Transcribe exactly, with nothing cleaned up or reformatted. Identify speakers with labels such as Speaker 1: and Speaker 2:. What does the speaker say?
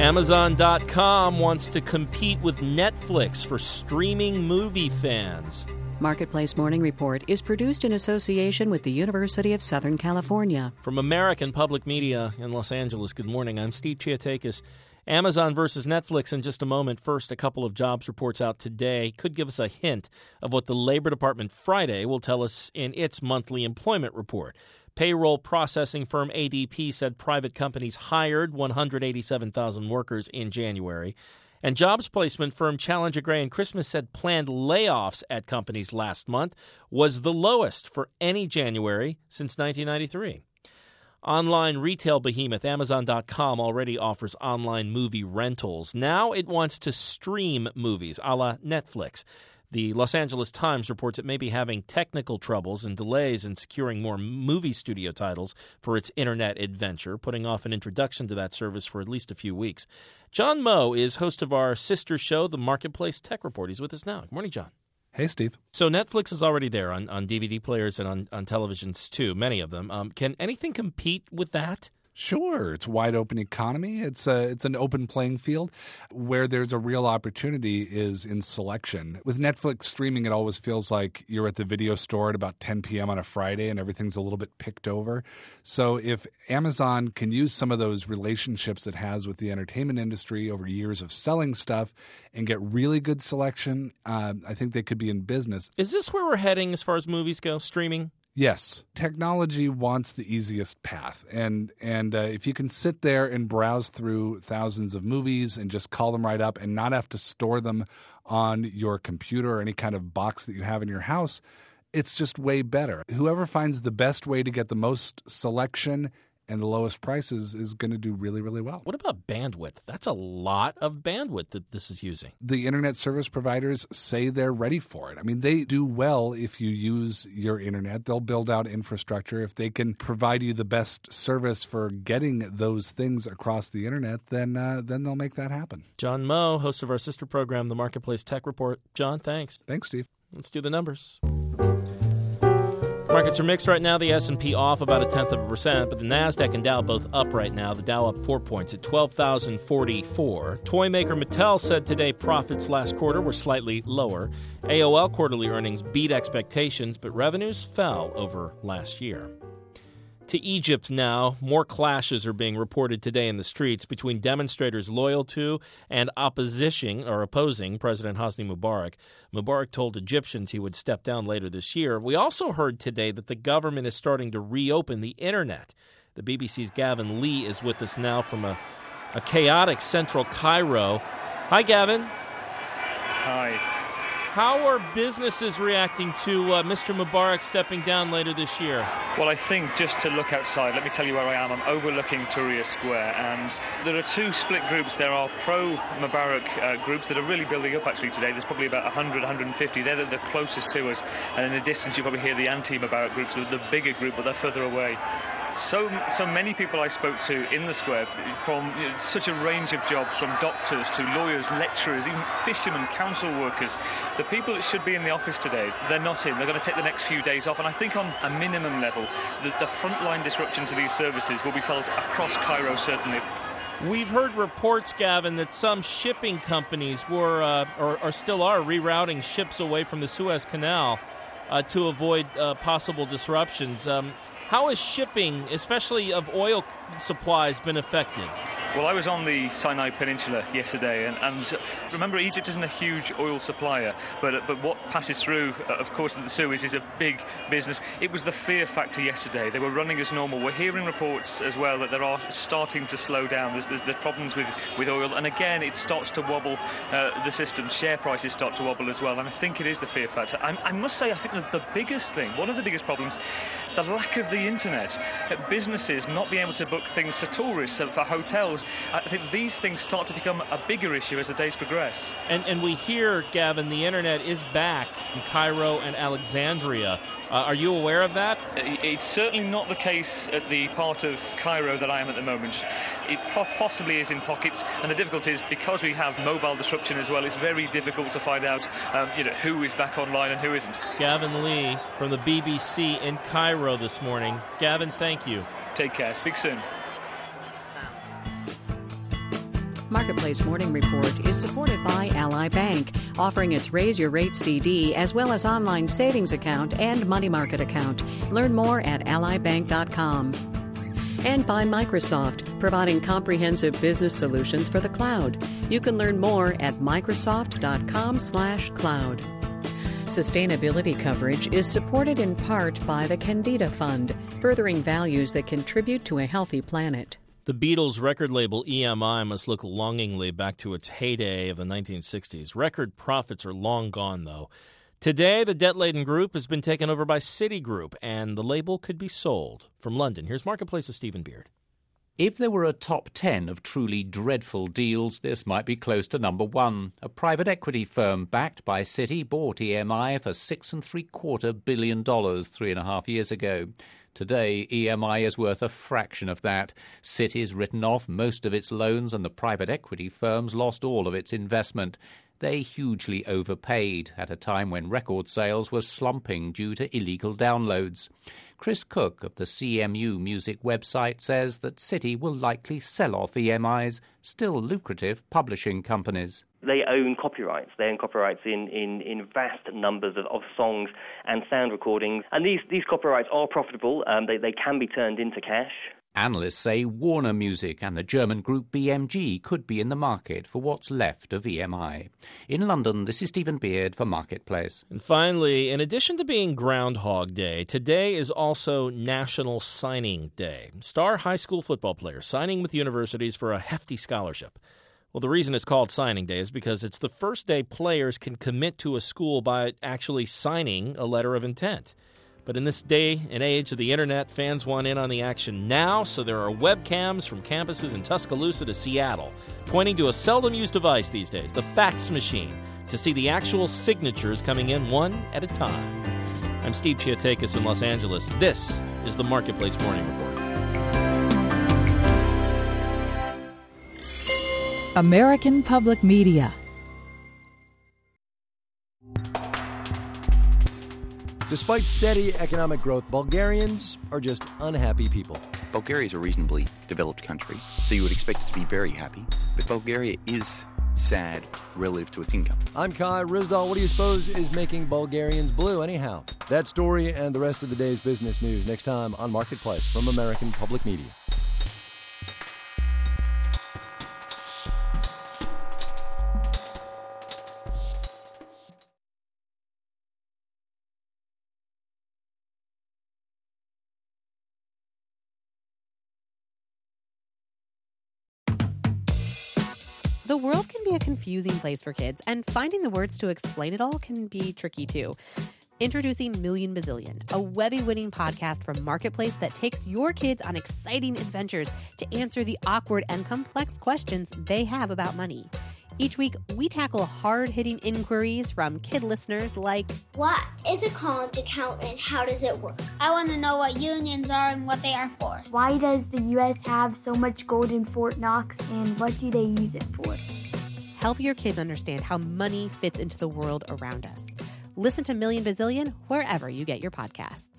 Speaker 1: Amazon dot com wants to compete with Netflix for streaming movie fans.
Speaker 2: Marketplace Morning Report is produced in association with the University of Southern California.
Speaker 1: From American Public Media in Los Angeles, good morning. I'm Steve Chiatakis. Amazon versus Netflix in just a moment. First, a couple of jobs reports out today could give us a hint of what the Labor Department Friday will tell us in its monthly employment report. Payroll processing firm A D P said private companies hired one hundred eighty-seven thousand workers in January. And jobs placement firm Challenger Gray and Christmas said planned layoffs at companies last month was the lowest for any January since nineteen ninety-three. Online retail behemoth Amazon dot com already offers online movie rentals. Now it wants to stream movies a la Netflix. The Los Angeles Times reports it may be having technical troubles and delays in securing more movie studio titles for its internet adventure, putting off an introduction to that service for at least a few weeks. John Moe is host of our sister show, The Marketplace Tech Report. He's with us now. Good morning, John.
Speaker 3: Hey, Steve.
Speaker 1: So Netflix is already there on, on D V D players and on, on televisions, too, many of them. Um, can anything compete with that?
Speaker 3: Sure. It's a wide open economy. It's a, it's an open playing field. Where there's a real opportunity is in selection. With Netflix streaming, it always feels like you're at the video store at about ten p.m. on a Friday and everything's a little bit picked over. So if Amazon can use some of those relationships it has with the entertainment industry over years of selling stuff and get really good selection, uh, I think they could be in business.
Speaker 1: Is this where we're heading as far as movies go, streaming?
Speaker 3: Yes. Technology wants the easiest path. And and uh, if you can sit there and browse through thousands of movies and just call them right up and not have to store them on your computer or any kind of box that you have in your house, it's just way better. Whoever finds the best way to get the most selection and the lowest prices is going to do really, really well.
Speaker 1: What about bandwidth? That's a lot of bandwidth that this is using.
Speaker 3: The internet service providers say they're ready for it. I mean, they do well if you use your internet. They'll build out infrastructure. If they can provide you the best service for getting those things across the internet, then uh, then they'll make that happen.
Speaker 1: John Moe, host of our sister program, The Marketplace Tech Report. John, thanks.
Speaker 3: Thanks, Steve.
Speaker 1: Let's do the numbers. Markets are mixed right now. The S and P off about a tenth of a percent, but the Nasdaq and Dow both up right now. The Dow up four points at twelve thousand forty-four. Toy maker Mattel said today profits last quarter were slightly lower. A O L quarterly earnings beat expectations, but revenues fell over last year. To Egypt now, more clashes are being reported today in the streets between demonstrators loyal to and opposition or opposing President Hosni Mubarak. Mubarak told Egyptians he would step down later this year. We also heard today that the government is starting to reopen the internet. The B B C's Gavin Lee is with us now from a, a chaotic central Cairo. Hi, Gavin.
Speaker 4: Hi.
Speaker 1: How are businesses reacting to uh, Mister Mubarak stepping down later this year?
Speaker 4: Well, I think just to look outside, let me tell you where I am. I'm overlooking Tahrir Square, and there are two split groups. There are pro-Mubarak uh, groups that are really building up actually today. There's probably about one hundred, one hundred fifty. They're the, the closest to us, and in the distance you probably hear the anti-Mubarak groups, the, the bigger group, but they're further away. So so many people I spoke to in the square, from you know, such a range of jobs, from doctors to lawyers, lecturers, even fishermen, council workers. The people that should be in the office today, they're not in. They're going to take the next few days off. And I think on a minimum level, the, the frontline disruption to these services will be felt across Cairo, certainly.
Speaker 1: We've heard reports, Gavin, that some shipping companies were, uh, or, or still are, rerouting ships away from the Suez Canal uh, to avoid uh, possible disruptions. Um, How has shipping, especially of oil supplies, been affected?
Speaker 4: Well, I was on the Sinai Peninsula yesterday, and, and remember, Egypt isn't a huge oil supplier, but but what passes through, uh, of course, the Suez is a big business. It was the fear factor yesterday. They were running as normal. We're hearing reports as well that there are starting to slow down. There's, there's, there's problems with, with oil, and again, it starts to wobble uh, the system. Share prices start to wobble as well, and I think it is the fear factor. I, I must say, I think that the biggest thing, one of the biggest problems, the lack of the internet. Uh, businesses not being able to book things for tourists, uh, for hotels. I think these things start to become a bigger issue as the days progress.
Speaker 1: And and we hear, Gavin, the internet is back in Cairo and Alexandria. Uh, are you aware of that?
Speaker 4: It's certainly not the case at the part of Cairo that I am at the moment. It po- possibly is in pockets, and the difficulty is because we have mobile disruption as well, it's very difficult to find out um, you know, who is back online and who isn't.
Speaker 1: Gavin Lee from the B B C in Cairo this morning. Gavin, thank you.
Speaker 4: Take care. Speak soon.
Speaker 2: Marketplace Morning Report is supported by Ally Bank, offering its Raise Your Rate C D as well as online savings account and money market account. Learn more at ally bank dot com. And by Microsoft, providing comprehensive business solutions for the cloud. You can learn more at microsoft dot com slash cloud. Sustainability coverage is supported in part by the Candida Fund, furthering values that contribute to a healthy planet.
Speaker 1: The Beatles' record label E M I must look longingly back to its heyday of the nineteen sixties. Record profits are long gone, though. Today, the debt-laden group has been taken over by Citigroup, and the label could be sold. From London, here's Marketplace's Stephen Beard.
Speaker 5: If there were a top ten of truly dreadful deals, this might be close to number one. A private equity firm backed by Citi bought E M I for six and three quarter billion dollars three and a half years ago. Today, E M I is worth a fraction of that. Citi's written off most of its loans and the private equity firm's lost all of its investment. They hugely overpaid at a time when record sales were slumping due to illegal downloads. Chris Cook of the C M U Music website says that Citi will likely sell off E M I's still lucrative publishing companies.
Speaker 6: They own copyrights. They own copyrights in, in, in vast numbers of, of songs and sound recordings. And these, these copyrights are profitable. Um, they, they can be turned into cash.
Speaker 5: Analysts say Warner Music and the German group B M G could be in the market for what's left of E M I. In London, this is Stephen Beard for Marketplace.
Speaker 1: And finally, in addition to being Groundhog Day, today is also National Signing Day. Star high school football players signing with universities for a hefty scholarship. Well, the reason it's called Signing Day is because it's the first day players can commit to a school by actually signing a letter of intent. But in this day and age of the internet, fans want in on the action now, so there are webcams from campuses in Tuscaloosa to Seattle, pointing to a seldom-used device these days, the fax machine, to see the actual signatures coming in one at a time. I'm Steve Chiatakis in Los Angeles. This is the Marketplace Morning Report.
Speaker 7: American Public Media.
Speaker 8: Despite steady economic growth, Bulgarians are just unhappy people.
Speaker 9: Bulgaria is a reasonably developed country, so you would expect it to be very happy. But Bulgaria is sad relative to its income.
Speaker 8: I'm Kai Rizdal. What do you suppose is making Bulgarians blue anyhow? That story and the rest of the day's business news next time on Marketplace from American Public Media.
Speaker 10: The world can be a confusing place for kids, and finding the words to explain it all can be tricky too. Introducing Million Bazillion, a Webby-winning podcast from Marketplace that takes your kids on exciting adventures to answer the awkward and complex questions they have about money. Each week, we tackle hard-hitting inquiries from kid listeners like,
Speaker 11: what is a college account and how does it work? I want to know what unions are and what they are for.
Speaker 12: Why does the U S have so much gold in Fort Knox and what do they use it for?
Speaker 10: Help your kids understand how money fits into the world around us. Listen to Million Bazillion wherever you get your podcasts.